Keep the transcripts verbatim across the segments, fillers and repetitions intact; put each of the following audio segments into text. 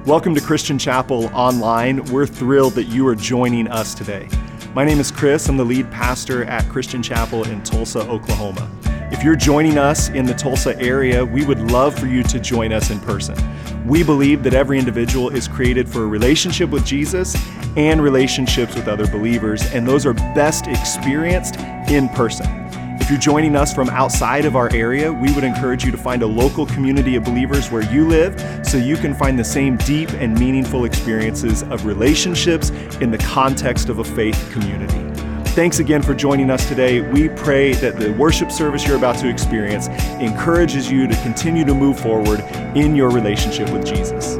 Welcome to Christian Chapel Online. We're thrilled that you are joining us today. My name is Chris. I'm the lead pastor at Christian Chapel in Tulsa, Oklahoma. If you're joining us in the Tulsa area, we would love for you to join us in person. We believe that every individual is created for a relationship with Jesus and relationships with other believers, and those are best experienced in person. If you're joining us from outside of our area, we would encourage you to find a local community of believers where you live so you can find the same deep and meaningful experiences of relationships in the context of a faith community. Thanks again for joining us today. We pray that the worship service you're about to experience encourages you to continue to move forward in your relationship with Jesus.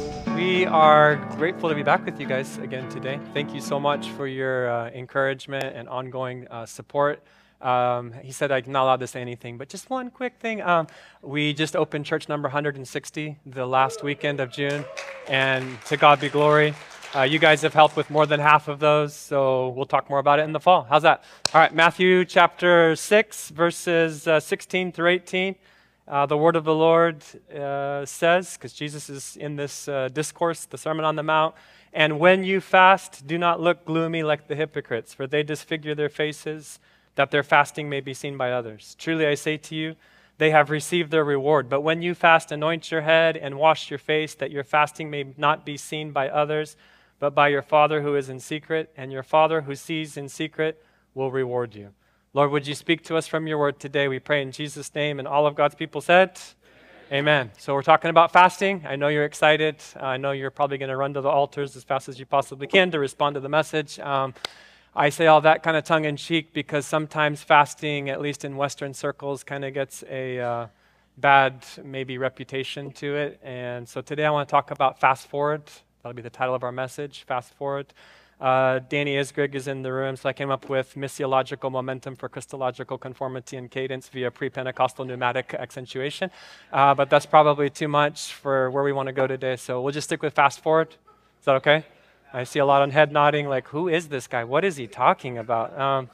We are grateful to be back with you guys again today. Thank you so much for your uh, encouragement and ongoing uh, support. Um, he said I'm not allowed to say anything, but just one quick thing. Um, we just opened church number one hundred sixty the last weekend of June, and to God be glory. Uh, you guys have helped with more than half of those, so we'll talk more about it in the fall. How's that? All right, Matthew chapter six, verses uh, sixteen through eighteen. Uh, the word of the Lord uh, says, because Jesus is in this uh, discourse, the Sermon on the Mount, "And when you fast, do not look gloomy like the hypocrites, for they disfigure their faces, that their fasting may be seen by others. Truly I say to you, they have received their reward. But when you fast, anoint your head and wash your face, that your fasting may not be seen by others, but by your Father who is in secret, and your Father who sees in secret will reward you." Lord, would you speak to us from your word today? We pray in Jesus' name, and all of God's people said, Amen. Amen. So we're talking about fasting. I know you're excited. Uh, I know you're probably going to run to the altars as fast as you possibly can to respond to the message. Um, I say all that kind of tongue-in-cheek because sometimes fasting, at least in Western circles, kind of gets a uh, bad, maybe, reputation to it. And so today I want to talk about fast forward. That'll be the title of our message, fast forward. Uh, Danny Isgrig is in the room, so I came up with missiological momentum for Christological conformity and cadence via pre-Pentecostal pneumatic accentuation. Uh, but that's probably too much for where we want to go today, so we'll just stick with fast forward. Is that okay? I see a lot of head nodding, like, who is this guy? What is he talking about? Um,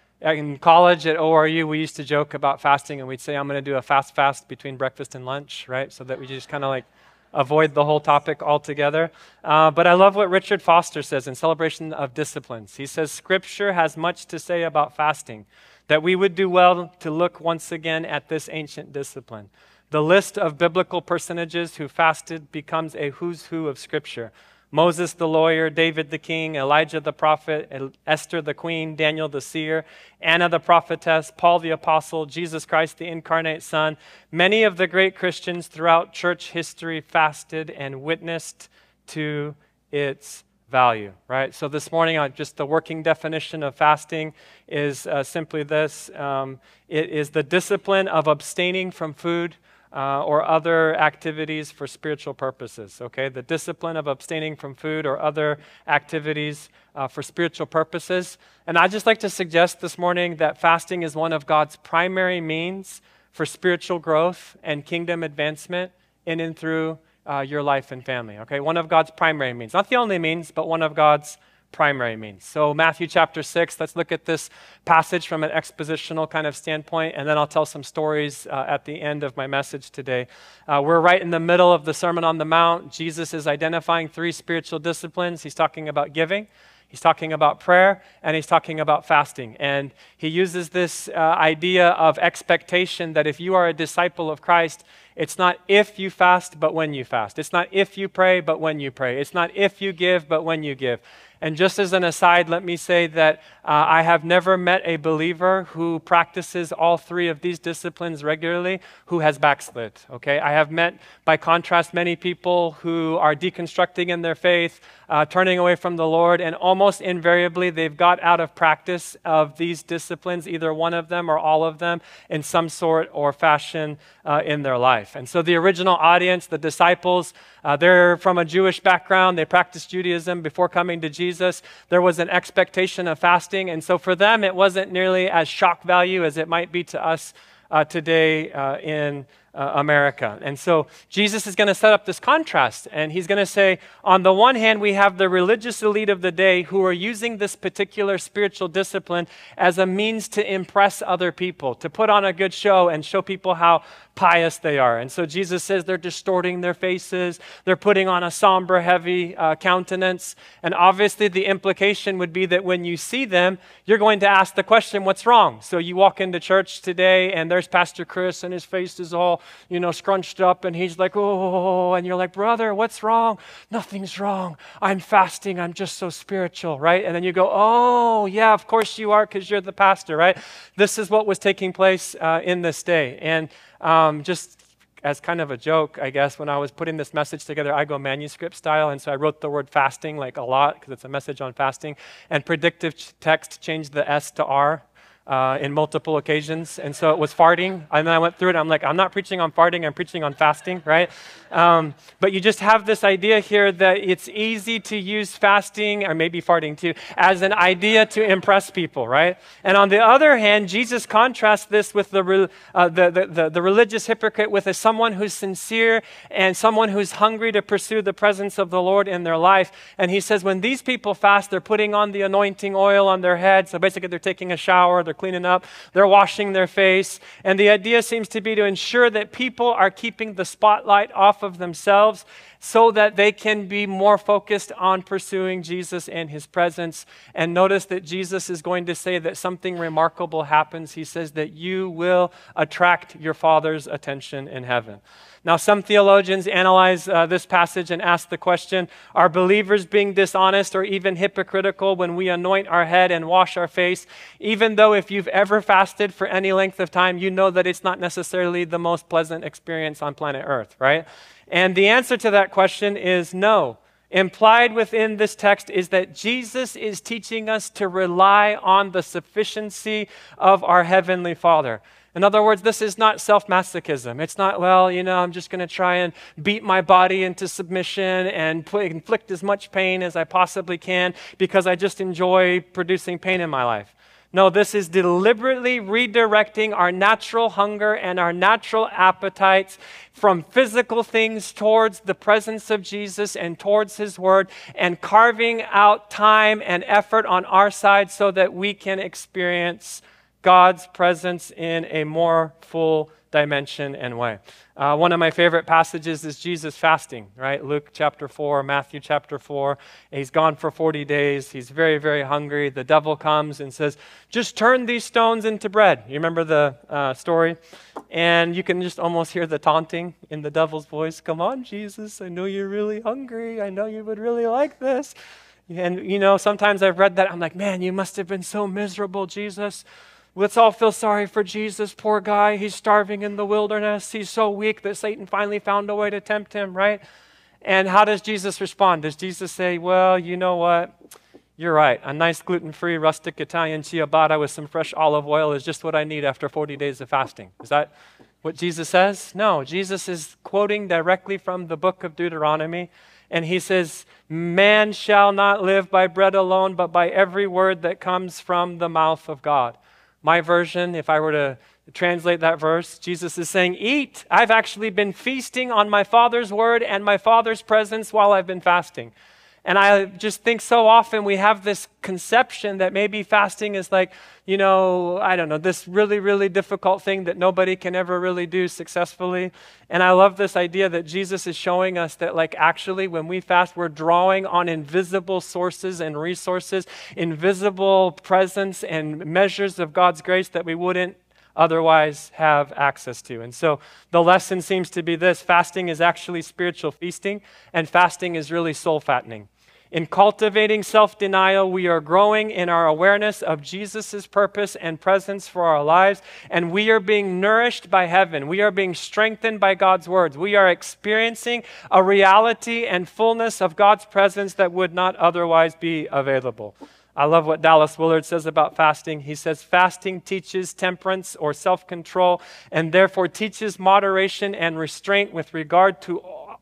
in college at O R U, we used to joke about fasting, and we'd say, I'm going to do a fast fast between breakfast and lunch, right? So that we just kind of like avoid the whole topic altogether. Uh, but I love what Richard Foster says in Celebration of Disciplines. He says, Scripture has much to say about fasting, that we would do well to look once again at this ancient discipline. The list of biblical personages who fasted becomes a who's who of Scripture. Moses the lawyer, David the king, Elijah the prophet, Esther the queen, Daniel the seer, Anna the prophetess, Paul the apostle, Jesus Christ the incarnate Son. Many of the great Christians throughout church history fasted and witnessed to its value, right? So this morning, uh, just the working definition of fasting is uh, simply this. Um, it is the discipline of abstaining from food Uh, or other activities for spiritual purposes, okay? The discipline of abstaining from food or other activities uh, for spiritual purposes. And I'd just like to suggest this morning that fasting is one of God's primary means for spiritual growth and kingdom advancement in and through uh, your life and family, okay? One of God's primary means. Not the only means, but one of God's primary means. So Matthew chapter six, let's look at this passage from an expositional kind of standpoint, and then I'll tell some stories uh, at the end of my message today. Uh, we're right in the middle of the Sermon on the Mount. Jesus is identifying three spiritual disciplines. He's talking about giving, he's talking about prayer, and he's talking about fasting. And he uses this uh, idea of expectation that if you are a disciple of Christ, it's not if you fast, but when you fast. It's not if you pray, but when you pray. It's not if you give, but when you give. And just as an aside, let me say that uh, I have never met a believer who practices all three of these disciplines regularly who has backslid, okay? I have met, by contrast, many people who are deconstructing in their faith, uh, turning away from the Lord, and almost invariably they've got out of practice of these disciplines, either one of them or all of them, in some sort or fashion uh, in their life. And so the original audience, the disciples, uh, they're from a Jewish background. They practiced Judaism before coming to Jesus. There was an expectation of fasting. And so for them, it wasn't nearly as shock value as it might be to us uh, today uh, in uh, America. And so Jesus is going to set up this contrast, and he's going to say, on the one hand, we have the religious elite of the day who are using this particular spiritual discipline as a means to impress other people, to put on a good show and show people how pious they are. And so Jesus says they're distorting their faces, they're putting on a somber, heavy uh, countenance. And obviously the implication would be that when you see them, you're going to ask the question, what's wrong? So you walk into church today and there's Pastor Chris and his face is all, you know, scrunched up and he's like, oh, and you're like, brother, what's wrong? Nothing's wrong. I'm fasting. I'm just so spiritual, right? And then you go, oh, yeah, of course you are because you're the pastor, right? This is what was taking place uh, in this day. And Um, just as kind of a joke, I guess, when I was putting this message together, I go manuscript style, and so I wrote the word fasting like a lot because it's a message on fasting, and predictive ch- text changed the S to R uh, in multiple occasions, and so it was farting, and then I went through it, and I'm like, I'm not preaching on farting, I'm preaching on fasting, right? Um, but you just have this idea here that it's easy to use fasting, or maybe farting too, as an idea to impress people, right? And on the other hand, Jesus contrasts this with the, re- uh, the, the, the, the religious hypocrite with a, someone who's sincere and someone who's hungry to pursue the presence of the Lord in their life. And he says when these people fast, they're putting on the anointing oil on their head. So basically they're taking a shower, they're cleaning up, they're washing their face. And the idea seems to be to ensure that people are keeping the spotlight off of themselves so that they can be more focused on pursuing Jesus and his presence. And notice that Jesus is going to say that something remarkable happens. He says that you will attract your Father's attention in heaven. Now, some theologians analyze uh, this passage and ask the question, are believers being dishonest or even hypocritical when we anoint our head and wash our face? Even though if you've ever fasted for any length of time, you know that it's not necessarily the most pleasant experience on planet Earth, right? And the answer to that question is no. Implied within this text is that Jesus is teaching us to rely on the sufficiency of our Heavenly Father. In other words, this is not self-masochism. It's not, well, you know, I'm just going to try and beat my body into submission and put, inflict as much pain as I possibly can because I just enjoy producing pain in my life. No, this is deliberately redirecting our natural hunger and our natural appetites from physical things towards the presence of Jesus and towards his word, and carving out time and effort on our side so that we can experience God's presence in a more full dimension and way. Uh, one of my favorite passages is Jesus fasting, right? Luke chapter four, Matthew chapter four. He's gone for forty days. He's very, very hungry. The devil comes and says, just turn these stones into bread. You remember the uh, story? And you can just almost hear the taunting in the devil's voice. Come on, Jesus, I know you're really hungry. I know you would really like this. And, you know, sometimes I've read that. I'm like, man, you must have been so miserable, Jesus. Let's all feel sorry for Jesus, poor guy. He's starving in the wilderness. He's so weak that Satan finally found a way to tempt him, right? And how does Jesus respond? Does Jesus say, well, you know what? You're right. A nice gluten-free rustic Italian ciabatta with some fresh olive oil is just what I need after forty days of fasting. Is that what Jesus says? No, Jesus is quoting directly from the book of Deuteronomy. And he says, man shall not live by bread alone, but by every word that comes from the mouth of God. My version, if I were to translate that verse, Jesus is saying, eat. I've actually been feasting on my Father's word and my Father's presence while I've been fasting. And I just think so often we have this conception that maybe fasting is like, you know, I don't know, this really, really difficult thing that nobody can ever really do successfully. And I love this idea that Jesus is showing us that, like, actually when we fast, we're drawing on invisible sources and resources, invisible presence and measures of God's grace that we wouldn't otherwise have access to. And so the lesson seems to be this: fasting is actually spiritual feasting, and fasting is really soul fattening. In cultivating self-denial, we are growing in our awareness of Jesus' purpose and presence for our lives, and we are being nourished by heaven. We are being strengthened by God's words. We are experiencing a reality and fullness of God's presence that would not otherwise be available. I love what Dallas Willard says about fasting. He says, fasting teaches temperance or self-control, and therefore teaches moderation and restraint with regard to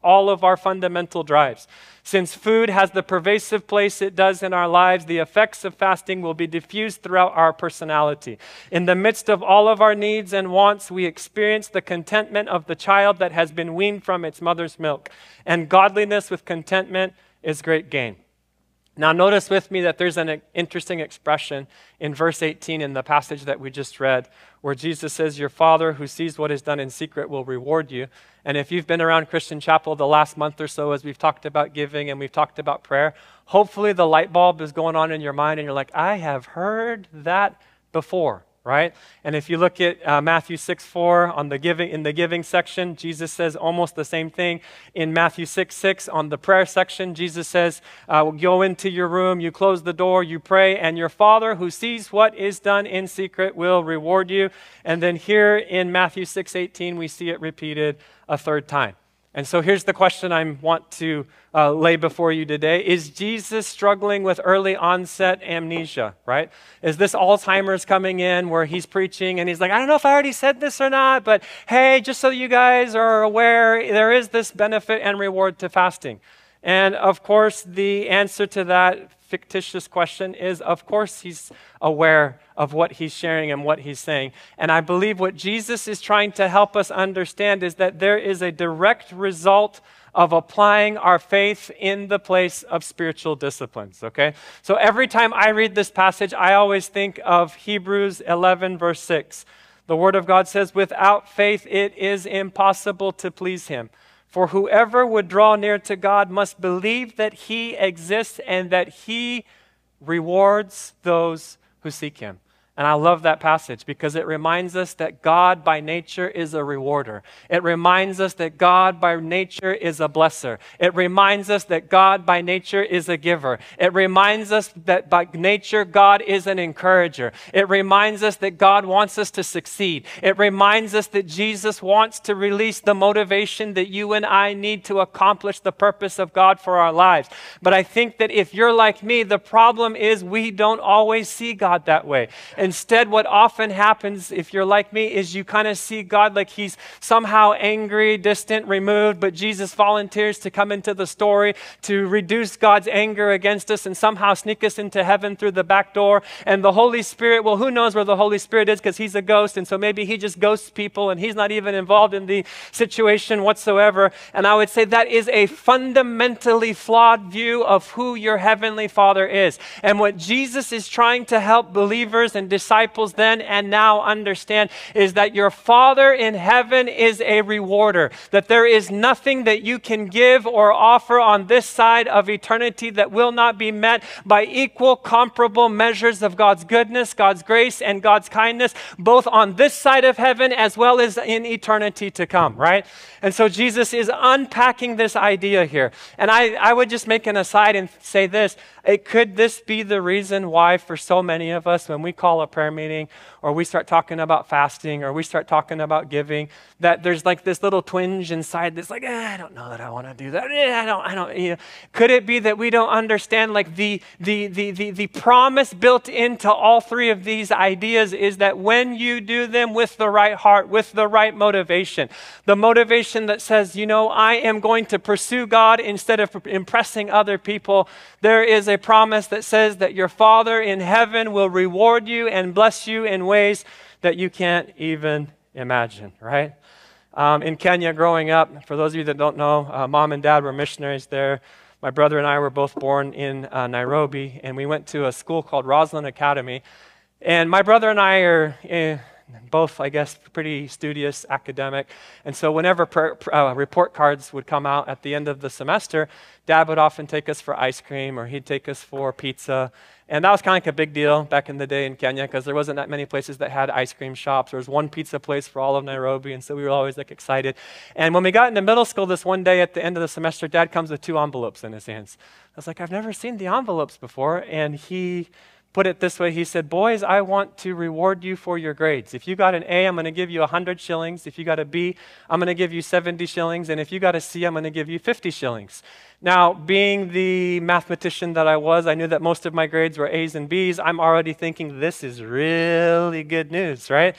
all of our fundamental drives. Since food has the pervasive place it does in our lives, the effects of fasting will be diffused throughout our personality. In the midst of all of our needs and wants, we experience the contentment of the child that has been weaned from its mother's milk. And godliness with contentment is great gain. Now notice with me that there's an interesting expression in verse eighteen in the passage that we just read, where Jesus says, your Father who sees what is done in secret will reward you. And if you've been around Christian Chapel the last month or so, as we've talked about giving and we've talked about prayer, hopefully the light bulb is going on in your mind and you're like, I have heard that before. Right? And if you look at uh, Matthew six four on the giving, in the giving section, Jesus says almost the same thing. In Matthew six six on the prayer section, Jesus says, uh, go into your room, you close the door, you pray, and your Father who sees what is done in secret will reward you. And then here in Matthew six eighteen, we see it repeated a third time. And so here's the question I want to uh, lay before you today. Is Jesus struggling with early onset amnesia, right? Is this Alzheimer's coming in where he's preaching and he's like, I don't know if I already said this or not, but hey, just so you guys are aware, there is this benefit and reward to fasting. And of course, the answer to that fictitious question is, of course, he's aware of what he's sharing and what he's saying. And I believe what Jesus is trying to help us understand is that there is a direct result of applying our faith in the place of spiritual disciplines, okay? So every time I read this passage, I always think of Hebrews eleven, verse six. The Word of God says, without faith, it is impossible to please him. For whoever would draw near to God must believe that he exists and that he rewards those who seek him. And I love that passage because it reminds us that God by nature is a rewarder. It reminds us that God by nature is a blesser. It reminds us that God by nature is a giver. It reminds us that by nature God is an encourager. It reminds us that God wants us to succeed. It reminds us that Jesus wants to release the motivation that you and I need to accomplish the purpose of God for our lives. But I think that if you're like me, the problem is we don't always see God that way. Instead, what often happens, if you're like me, is you kind of see God like he's somehow angry, distant, removed, but Jesus volunteers to come into the story to reduce God's anger against us and somehow sneak us into heaven through the back door. And the Holy Spirit, well, who knows where the Holy Spirit is because he's a ghost, and so maybe he just ghosts people and he's not even involved in the situation whatsoever. And I would say that is a fundamentally flawed view of who your heavenly Father is. And what Jesus is trying to help believers and disciples then and now understand is that your Father in heaven is a rewarder, that there is nothing that you can give or offer on this side of eternity that will not be met by equal, comparable measures of God's goodness, God's grace, and God's kindness, both on this side of heaven as well as in eternity to come, right? And so Jesus is unpacking this idea here. And I, I would just make an aside and say this. It, could this be the reason why for so many of us, when we call a prayer meeting or we start talking about fasting or we start talking about giving, that there's like this little twinge inside that's like, eh, I don't know that I want to do that. Eh, I don't, I don't, you know. Could it be that we don't understand like the, the, the, the, the promise built into all three of these ideas is that when you do them with the right heart, with the right motivation, the motivation that says, you know, I am going to pursue God instead of impressing other people, there is a promise that says that your Father in heaven will reward you and bless you in ways that you can't even imagine, right? Um, in Kenya growing up, for those of you that don't know, uh, mom and dad were missionaries there. My brother and I were both born in uh, Nairobi, and we went to a school called Roslyn Academy. And my brother and I are eh, both, I guess, pretty studious, academic. And so whenever per, uh, report cards would come out at the end of the semester, Dad would often take us for ice cream or he'd take us for pizza. And that was kind of like a big deal back in the day in Kenya because there wasn't that many places that had ice cream shops. There was one pizza place for all of Nairobi, and so we were always like excited. And when we got into middle school this one day at the end of the semester, Dad comes with two envelopes in his hands. I was like, I've never seen the envelopes before. And he put it this way. He said, boys, I want to reward you for your grades. If you got an A, I'm going to give you one hundred shillings. If you got a B, I'm going to give you seventy shillings. And if you got a C, I'm going to give you fifty shillings. Now, being the mathematician that I was, I knew that most of my grades were A's and B's. I'm already thinking this is really good news, right?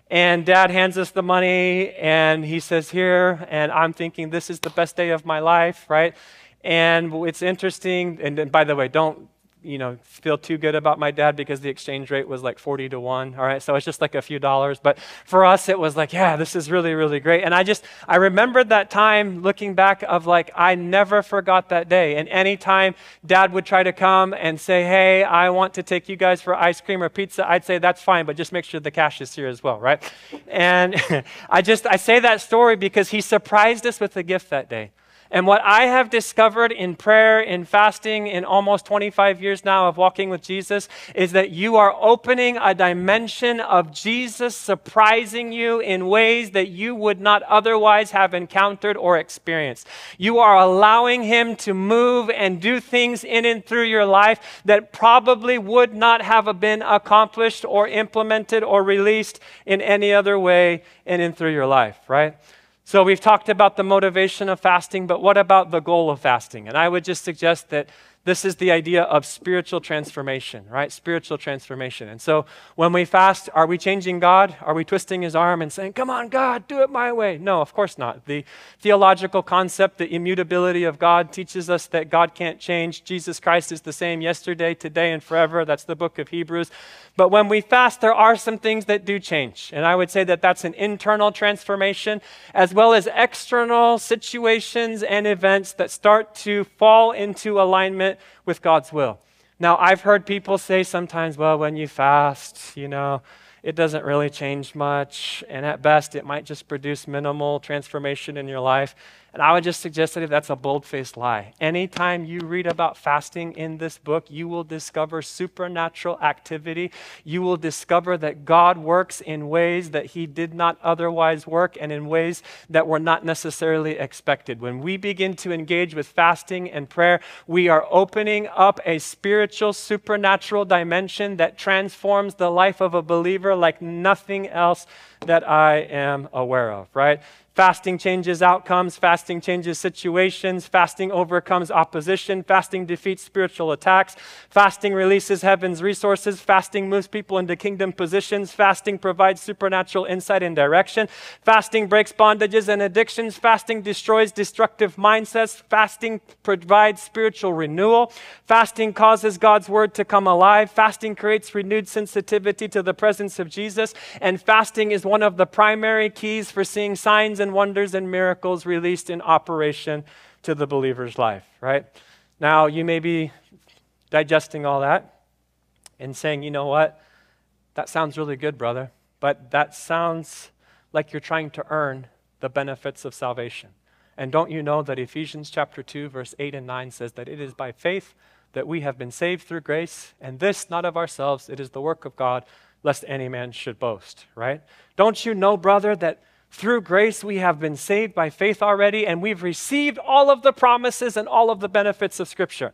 And Dad hands us the money, and he says, here, and I'm thinking, this is the best day of my life, right? And it's interesting, and, and by the way, don't, you know, feel too good about my dad because the exchange rate was like forty to one, all right? So it's just like a few dollars. But for us, it was like, yeah, this is really, really great. And I just, I remembered that time looking back of like, I never forgot that day. And anytime Dad would try to come and say, hey, I want to take you guys for ice cream or pizza, I'd say, that's fine, but just make sure the cash is here as well, right? And I just, I say that story because he surprised us with a gift that day. And what I have discovered in prayer, in fasting, in almost twenty-five years now of walking with Jesus, is that you are opening a dimension of Jesus surprising you in ways that you would not otherwise have encountered or experienced. You are allowing him to move and do things in and through your life that probably would not have been accomplished or implemented or released in any other way in and through your life, right? So we've talked about the motivation of fasting, but what about the goal of fasting? And I would just suggest that this is the idea of spiritual transformation, right? Spiritual transformation. And so when we fast, are we changing God? Are we twisting his arm and saying, come on, God, do it my way? No, of course not. The theological concept, the immutability of God teaches us that God can't change. Jesus Christ is the same yesterday, today, and forever. That's the book of Hebrews. But when we fast, there are some things that do change. And I would say that that's an internal transformation as well as external situations and events that start to fall into alignment with God's will. Now, I've heard people say sometimes, well, when you fast, you know, it doesn't really change much. And at best, it might just produce minimal transformation in your life. And I would just suggest that if that's a bold-faced lie. Anytime you read about fasting in this book, you will discover supernatural activity. You will discover that God works in ways that he did not otherwise work and in ways that were not necessarily expected. When we begin to engage with fasting and prayer, we are opening up a spiritual, supernatural dimension that transforms the life of a believer like nothing else that I am aware of, right? Fasting changes outcomes, fasting changes situations, fasting overcomes opposition, fasting defeats spiritual attacks, fasting releases heaven's resources, fasting moves people into kingdom positions, fasting provides supernatural insight and direction, fasting breaks bondages and addictions, fasting destroys destructive mindsets, fasting provides spiritual renewal, fasting causes God's word to come alive, fasting creates renewed sensitivity to the presence of Jesus, and fasting is one of the primary keys for seeing signs and wonders and miracles released in operation to the believer's life, right? Now, you may be digesting all that and saying, you know what? That sounds really good, brother, but that sounds like you're trying to earn the benefits of salvation. And don't you know that Ephesians chapter two, verse eight and nine says that it is by faith that we have been saved through grace, and this not of ourselves, it is the work of God, lest any man should boast, right? Don't you know, brother, that through grace, we have been saved by faith already, and we've received all of the promises and all of the benefits of Scripture?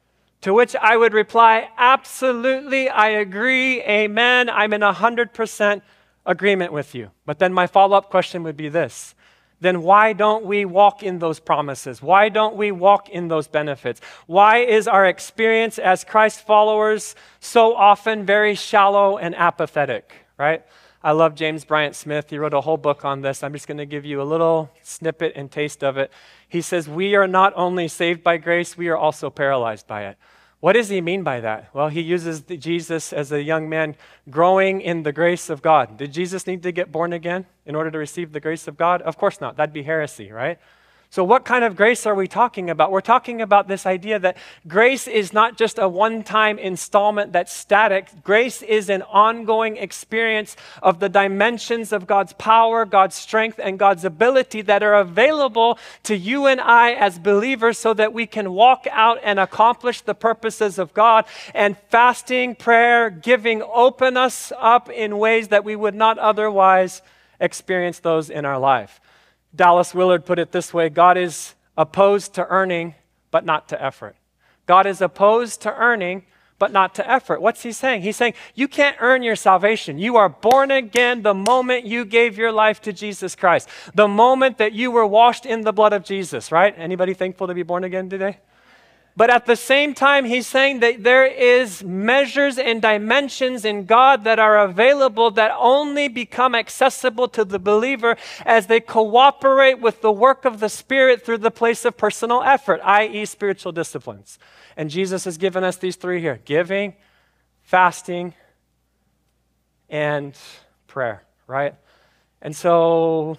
To which I would reply, absolutely, I agree, amen, I'm in one hundred percent agreement with you. But then my follow-up question would be this. Then why don't we walk in those promises? Why don't we walk in those benefits? Why is our experience as Christ followers so often very shallow and apathetic, right? I love James Bryant Smith. He wrote a whole book on this. I'm just going to give you a little snippet and taste of it. He says, we are not only saved by grace, we are also paralyzed by it. What does he mean by that? Well, he uses the Jesus as a young man growing in the grace of God. Did Jesus need to get born again in order to receive the grace of God? Of course not. That'd be heresy, right? So what kind of grace are we talking about? We're talking about this idea that grace is not just a one-time installment that's static. Grace is an ongoing experience of the dimensions of God's power, God's strength, and God's ability that are available to you and I as believers so that we can walk out and accomplish the purposes of God. And fasting, prayer, giving open us up in ways that we would not otherwise experience those in our life. Dallas Willard put it this way: God is opposed to earning, but not to effort. God is opposed to earning, but not to effort. What's he saying? He's saying you can't earn your salvation. You are born again the moment you gave your life to Jesus Christ. The moment that you were washed in the blood of Jesus, right? Anybody thankful to be born again today? But at the same time, he's saying that there is measures and dimensions in God that are available that only become accessible to the believer as they cooperate with the work of the Spirit through the place of personal effort, that is spiritual disciplines. And Jesus has given us these three here: giving, fasting, and prayer, right? And so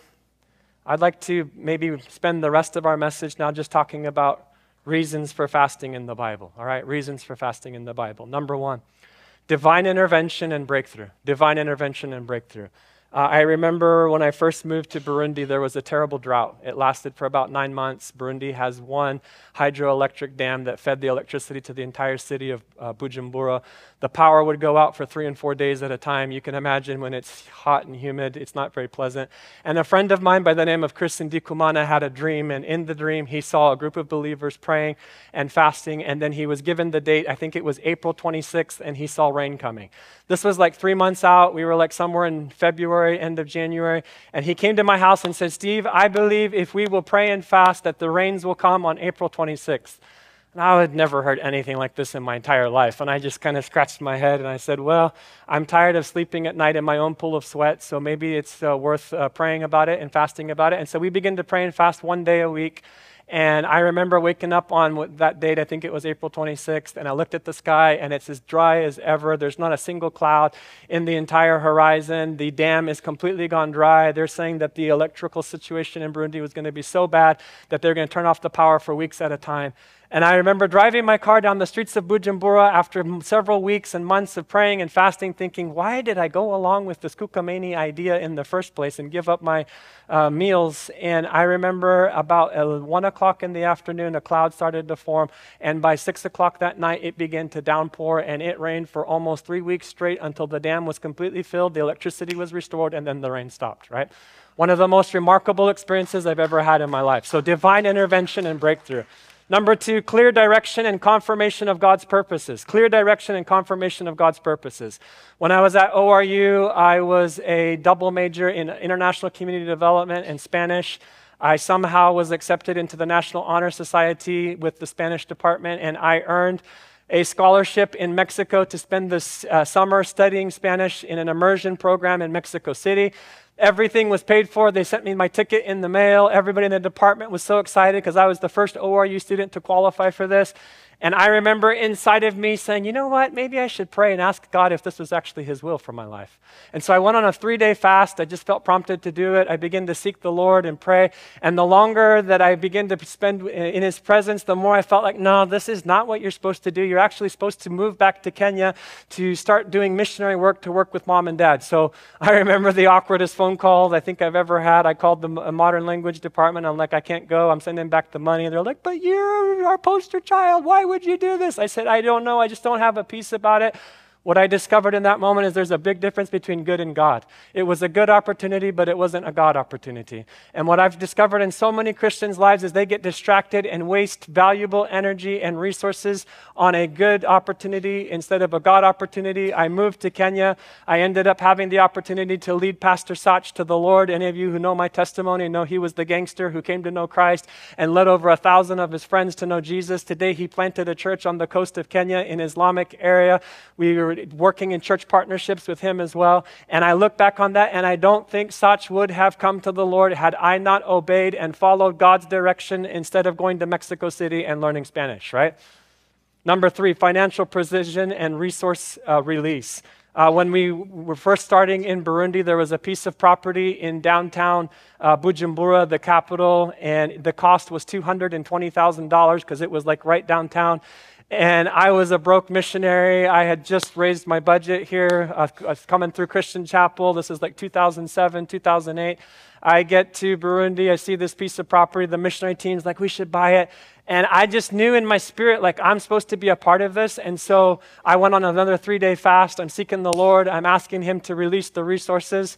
I'd like to maybe spend the rest of our message now just talking about reasons for fasting in the Bible, all right? Reasons for fasting in the Bible. Number one, divine intervention and breakthrough. Divine intervention and breakthrough. Uh, I remember when I first moved to Burundi, there was a terrible drought. It lasted for about nine months. Burundi has one hydroelectric dam that fed the electricity to the entire city of uh, Bujumbura. The power would go out for three and four days at a time. You can imagine when it's hot and humid, it's not very pleasant. And a friend of mine by the name of Chris Ndikumana had a dream, and in the dream, he saw a group of believers praying and fasting, and then he was given the date, I think it was April twenty-sixth, and he saw rain coming. This was like three months out. We were like somewhere in February, end of January, and he came to my house and said, "Steve, I believe if we will pray and fast that the rains will come on April twenty-sixth. And I had never heard anything like this in my entire life. And I just kind of scratched my head and I said, well, I'm tired of sleeping at night in my own pool of sweat, so maybe it's uh, worth uh, praying about it and fasting about it. And so we began to pray and fast one day a week. And I remember waking up on that date, I think it was April twenty-sixth, and I looked at the sky, and it's as dry as ever. There's not a single cloud in the entire horizon. The dam is completely gone dry. They're saying that the electrical situation in Burundi was going to be so bad that they're going to turn off the power for weeks at a time. And I remember driving my car down the streets of Bujumbura after several weeks and months of praying and fasting, thinking, why did I go along with this Kukameni idea in the first place and give up my uh, meals? And I remember about uh, one o'clock in the afternoon, a cloud started to form. And by six o'clock that night, it began to downpour, and it rained for almost three weeks straight until the dam was completely filled, the electricity was restored, and then the rain stopped, right? One of the most remarkable experiences I've ever had in my life. So divine intervention and breakthrough. Number two, clear direction and confirmation of God's purposes. Clear direction and confirmation of God's purposes. When I was at O R U, I was a double major in international community development and Spanish. I somehow was accepted into the National Honor Society with the Spanish department, and I earned a scholarship in Mexico to spend this uh, summer studying Spanish in an immersion program in Mexico City. Everything was paid for. They sent me my ticket in the mail. Everybody in the department was so excited because I was the first O R U student to qualify for this. And I remember inside of me saying, you know what, maybe I should pray and ask God if this was actually his will for my life. And so I went on a three-day fast. I just felt prompted to do it. I began to seek the Lord and pray. And the longer that I began to spend in his presence, the more I felt like, no, this is not what you're supposed to do. You're actually supposed to move back to Kenya to start doing missionary work, to work with mom and dad. So I remember the awkwardest phone calls I think I've ever had. I called the modern language department. I'm like, I can't go. I'm sending back the money. They're like, but you're our poster child. Why would you do this? I said, I don't know. I just don't have a peace about it. What I discovered in that moment is there's a big difference between good and God. It was a good opportunity, but it wasn't a God opportunity. And what I've discovered in so many Christians' lives is they get distracted and waste valuable energy and resources on a good opportunity instead of a God opportunity. I moved to Kenya. I ended up having the opportunity to lead Pastor Sach to the Lord. Any of you who know my testimony know he was the gangster who came to know Christ and led over a thousand of his friends to know Jesus. Today, he planted a church on the coast of Kenya in Islamic area. We were working in church partnerships with him as well. And I look back on that, and I don't think Sach would have come to the Lord had I not obeyed and followed God's direction instead of going to Mexico City and learning Spanish, right? Number three, financial precision and resource uh, release. Uh, when we were first starting in Burundi, there was a piece of property in downtown uh, Bujumbura, the capital, and the cost was two hundred twenty thousand dollars because it was like right downtown. And I was a broke missionary. I had just raised my budget here, uh, coming through Christian Chapel. This is like two thousand seven, two thousand eight. I get to Burundi. I see this piece of property. The missionary team's like, we should buy it. And I just knew in my spirit, like, I'm supposed to be a part of this. And so I went on another three-day fast. I'm seeking the Lord. I'm asking him to release the resources.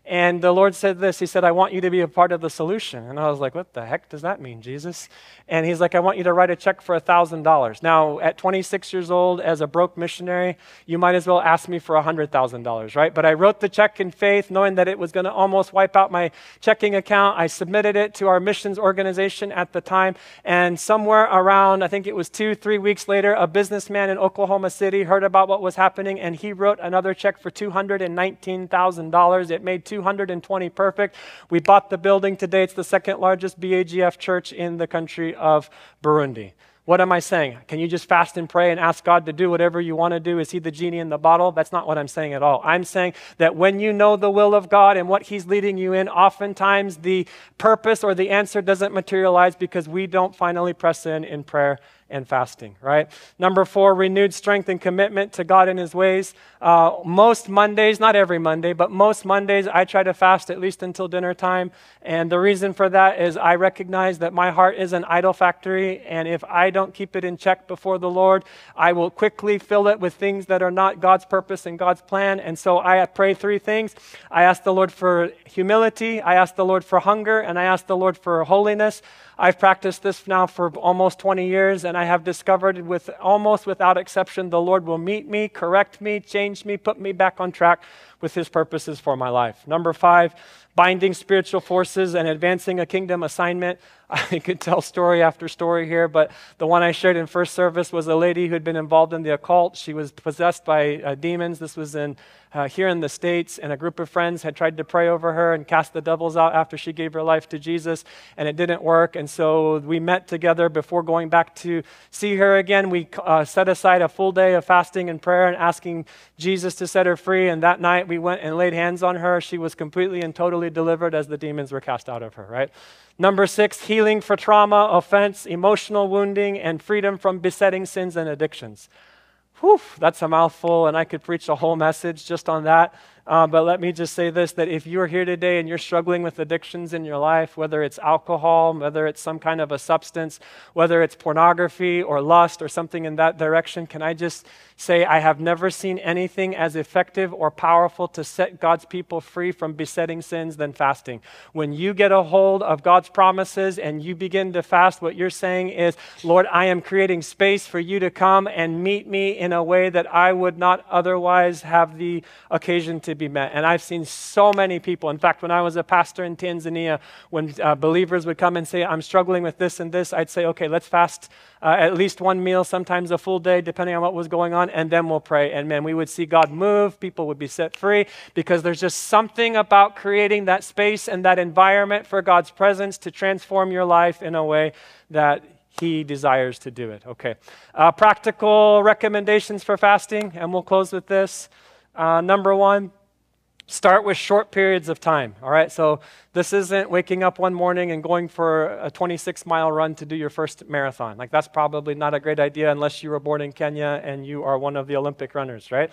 And the Lord said this, he said, I want you to be a part of the solution. And I was like, what the heck does that mean, Jesus? And he's like, I want you to write a check for one thousand dollars. Now, at twenty-six years old, as a broke missionary, you might as well ask me for one hundred thousand dollars, right? But I wrote the check in faith, knowing that it was going to almost wipe out my checking account. I submitted it to our missions organization at the time. And somewhere around, I think it was two, three weeks later, a businessman in Oklahoma City heard about what was happening, and he wrote another check for two hundred nineteen thousand dollars. It made two hundred twenty perfect. We bought the building. Today, it's the second largest B A G F church in the country of Burundi. What am I saying? Can you just fast and pray and ask God to do whatever you want to do? Is he the genie in the bottle? That's not what I'm saying at all. I'm saying that when you know the will of God and what he's leading you in, oftentimes the purpose or the answer doesn't materialize because we don't finally press in in prayer and fasting, right? Number four, renewed strength and commitment to God and his ways. Uh, most Mondays, not every Monday, but most Mondays, I try to fast at least until dinner time. And the reason for that is I recognize that my heart is an idol factory. And if I don't keep it in check before the Lord, I will quickly fill it with things that are not God's purpose and God's plan. And so I pray three things. I ask the Lord for humility. I ask the Lord for hunger. And I ask the Lord for holiness. I've practiced this now for almost twenty years, and I have discovered with almost without exception, the Lord will meet me, correct me, change me, put me back on track with his purposes for my life. Number five, binding spiritual forces and advancing a kingdom assignment. I could tell story after story here, but the one I shared in first service was a lady who had been involved in the occult. She was possessed by uh, demons. This was in uh, here in the States, and a group of friends had tried to pray over her and cast the devils out after she gave her life to Jesus, and it didn't work. And so we met together before going back to see her again. We uh, set aside a full day of fasting and prayer and asking Jesus to set her free, and that night we went and laid hands on her. She was completely and totally delivered as the demons were cast out of her, right? Number six, healing for trauma, offense, emotional wounding, and freedom from besetting sins and addictions. Whew, that's a mouthful, and I could preach a whole message just on that. Uh, but let me just say this, that if you're here today and you're struggling with addictions in your life, whether it's alcohol, whether it's some kind of a substance, whether it's pornography or lust or something in that direction, can I just say I have never seen anything as effective or powerful to set God's people free from besetting sins than fasting. When you get a hold of God's promises and you begin to fast, what you're saying is, Lord, I am creating space for you to come and meet me in a way that I would not otherwise have the occasion to be met. And I've seen so many people. In fact, when I was a pastor in Tanzania, when uh, believers would come and say, I'm struggling with this and this, I'd say, okay, let's fast uh, at least one meal, sometimes a full day, depending on what was going on, and then we'll pray. And man, we would see God move. People would be set free because there's just something about creating that space and that environment for God's presence to transform your life in a way that he desires to do it. Okay. Uh, practical recommendations for fasting, and we'll close with this. Uh, number one, start with short periods of time, all right? So this isn't waking up one morning and going for a twenty-six mile run to do your first marathon. Like, that's probably not a great idea unless you were born in Kenya and you are one of the Olympic runners, right?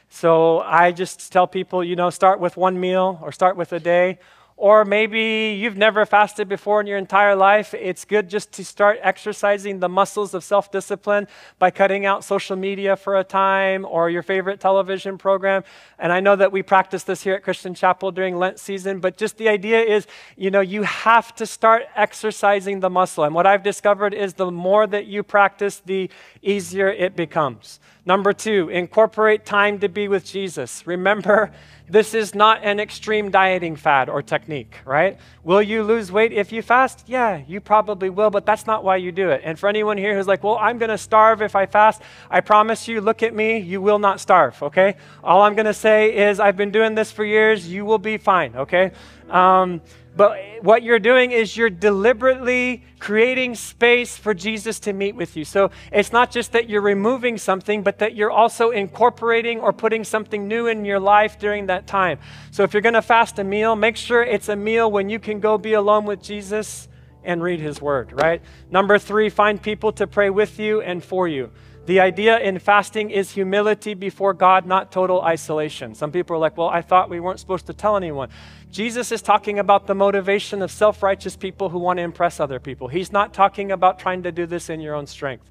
So I just tell people, you know, start with one meal or start with a day. Or maybe you've never fasted before in your entire life. It's good just to start exercising the muscles of self-discipline by cutting out social media for a time or your favorite television program. And I know that we practice this here at Christian Chapel during Lent season, but just the idea is, you know, you have to start exercising the muscle. And what I've discovered is the more that you practice, the easier it becomes. Number two, incorporate time to be with Jesus. Remember, this is not an extreme dieting fad or technique, right? Will you lose weight if you fast? Yeah, you probably will, but that's not why you do it. And for anyone here who's like, well, I'm going to starve if I fast, I promise you, look at me, you will not starve, okay? All I'm going to say is I've been doing this for years, you will be fine, okay? Um, But what you're doing is you're deliberately creating space for Jesus to meet with you. So it's not just that you're removing something, but that you're also incorporating or putting something new in your life during that time. So if you're going to fast a meal, make sure it's a meal when you can go be alone with Jesus and read his word, right? Number three, find people to pray with you and for you. The idea in fasting is humility before God, not total isolation. Some people are like, well, I thought we weren't supposed to tell anyone. Jesus is talking about the motivation of self-righteous people who want to impress other people. He's not talking about trying to do this in your own strength.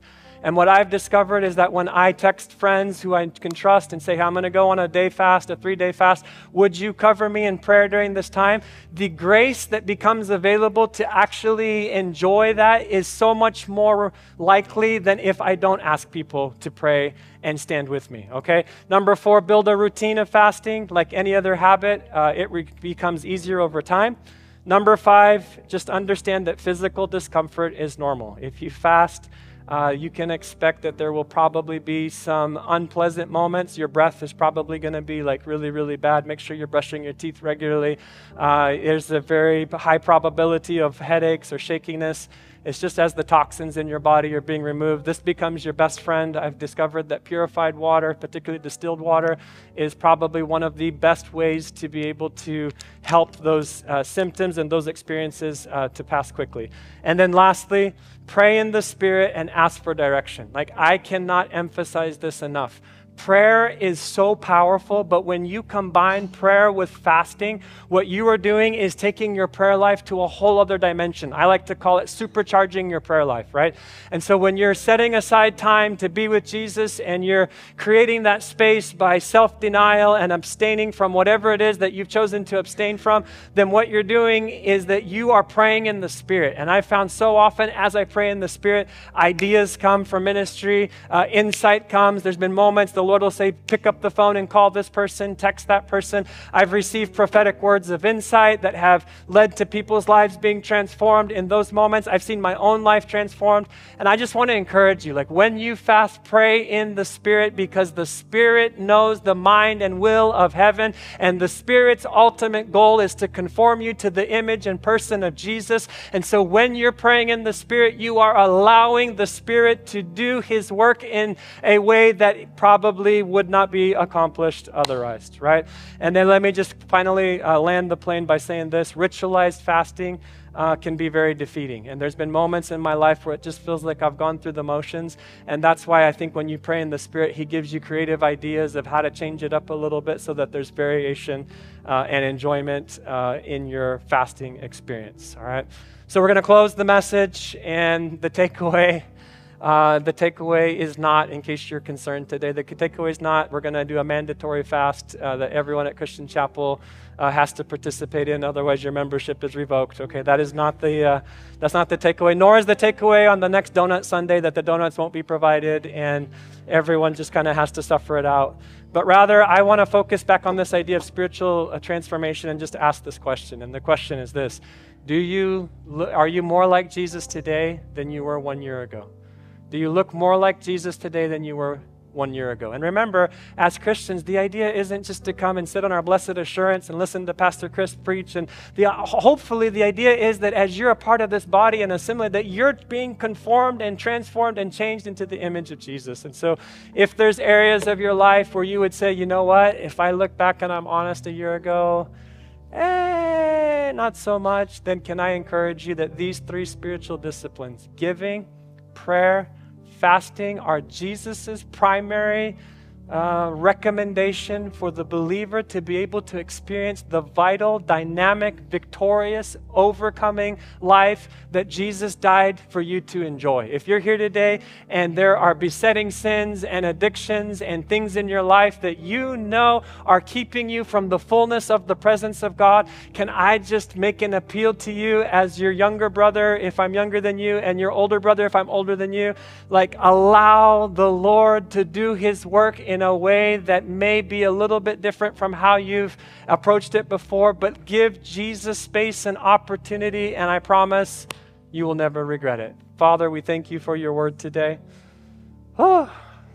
And what I've discovered is that when I text friends who I can trust and say, I'm going to go on a day fast, a three-day fast, would you cover me in prayer during this time? The grace that becomes available to actually enjoy that is so much more likely than if I don't ask people to pray and stand with me, okay? Number four, build a routine of fasting. Like any other habit, uh, it re- becomes easier over time. Number five, just understand that physical discomfort is normal. If you fast, uh, you can expect that there will probably be some unpleasant moments. Your breath is probably going to be like really, really bad. Make sure you're brushing your teeth regularly. Uh, there's a very high probability of headaches or shakiness. It's just as the toxins in your body are being removed, this becomes your best friend. I've discovered that purified water, particularly distilled water, is probably one of the best ways to be able to help those uh, symptoms and those experiences uh, to pass quickly. And then lastly, pray in the Spirit and ask for direction. Like, I cannot emphasize this enough. Prayer is so powerful, but when you combine prayer with fasting, what you are doing is taking your prayer life to a whole other dimension. I like to call it supercharging your prayer life, right? And so when you're setting aside time to be with Jesus and you're creating that space by self-denial and abstaining from whatever it is that you've chosen to abstain from, then what you're doing is that you are praying in the Spirit. And I found so often as I pray in the Spirit, ideas come for ministry, uh, insight comes. There's been moments the Lord will say, pick up the phone and call this person, text that person. I've received prophetic words of insight that have led to people's lives being transformed in those moments. I've seen my own life transformed. And I just want to encourage you, like when you fast, pray in the Spirit, because the Spirit knows the mind and will of heaven. And the Spirit's ultimate goal is to conform you to the image and person of Jesus. And so when you're praying in the Spirit, you are allowing the Spirit to do His work in a way that probably would not be accomplished otherwise, right? And then let me just finally uh, land the plane by saying this. Ritualized fasting uh, can be very defeating. And there's been moments in my life where it just feels like I've gone through the motions. And that's why I think when you pray in the Spirit, He gives you creative ideas of how to change it up a little bit so that there's variation uh, and enjoyment uh, in your fasting experience, all right? So we're going to close the message, and the takeaway Uh, the takeaway is not, in case you're concerned today, the takeaway is not we're going to do a mandatory fast uh, that everyone at Christian Chapel uh, has to participate in, otherwise your membership is revoked. Okay, that is not the uh, that's not the takeaway. Nor is the takeaway on the next Donut Sunday that the donuts won't be provided and everyone just kind of has to suffer it out. But rather, I want to focus back on this idea of spiritual uh, transformation and just ask this question. And the question is this: Do you are you more like Jesus today than you were one year ago? Do you look more like Jesus today than you were one year ago? And remember, as Christians, the idea isn't just to come and sit on our blessed assurance and listen to Pastor Chris preach. And the, hopefully the idea is that as you're a part of this body and assembly, that you're being conformed and transformed and changed into the image of Jesus. And so if there's areas of your life where you would say, you know what, if I look back and I'm honest a year ago, eh, not so much, then can I encourage you that these three spiritual disciplines, giving, prayer, fasting, are Jesus's primary uh, recommendation for the believer to be able to experience the vital, dynamic, victorious, overcoming life that Jesus died for you to enjoy. If you're here today and there are besetting sins and addictions and things in your life that you know are keeping you from the fullness of the presence of God, can I just make an appeal to you as your younger brother, if I'm younger than you, and your older brother, if I'm older than you, like allow the Lord to do His work in a way that may be a little bit different from how you've approached it before, but give Jesus space and opportunity, and I promise you will never regret it. Father, we thank you for your word today. Oh,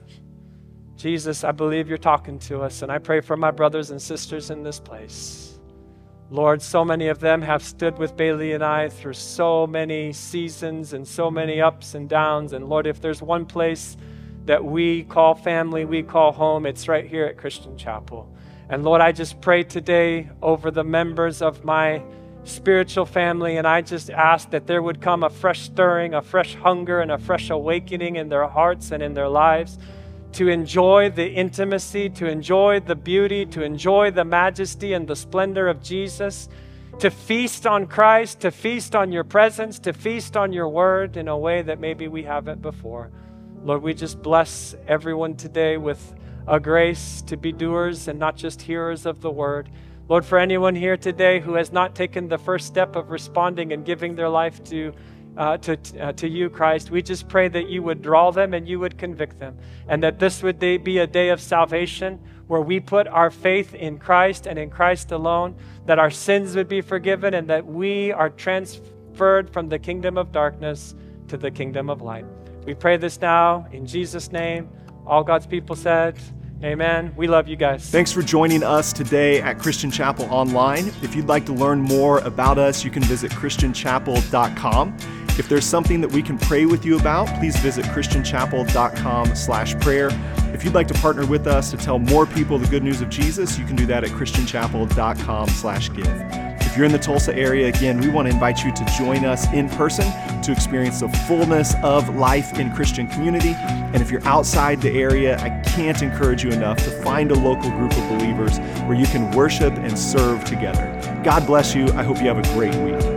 Jesus, I believe you're talking to us, and I pray for my brothers and sisters in this place. Lord, so many of them have stood with Bailey and I through so many seasons and so many ups and downs, and Lord, if there's one place that we call family, we call home, it's right here at Christian Chapel. And Lord, I just pray today over the members of my spiritual family, and I just ask that there would come a fresh stirring, a fresh hunger, and a fresh awakening in their hearts and in their lives to enjoy the intimacy, to enjoy the beauty, to enjoy the majesty and the splendor of Jesus, to feast on Christ, to feast on your presence, to feast on your word in a way that maybe we haven't before. Lord, we just bless everyone today with a grace to be doers and not just hearers of the word. Lord, for anyone here today who has not taken the first step of responding and giving their life to Uh, to, uh, to you, Christ, we just pray that you would draw them and you would convict them, and that this would day be a day of salvation where we put our faith in Christ and in Christ alone, that our sins would be forgiven, and that we are transferred from the kingdom of darkness to the kingdom of light. We pray this now in Jesus' name. All God's people said, amen. We love you guys. Thanks for joining us today at Christian Chapel Online. If you'd like to learn more about us, you can visit christian chapel dot com. If there's something that we can pray with you about, please visit christian chapel dot com slash prayer. If you'd like to partner with us to tell more people the good news of Jesus, you can do that at christian chapel dot com slash give. If you're in the Tulsa area, again, we want to invite you to join us in person to experience the fullness of life in Christian community. And if you're outside the area, I can't encourage you enough to find a local group of believers where you can worship and serve together. God bless you. I hope you have a great week.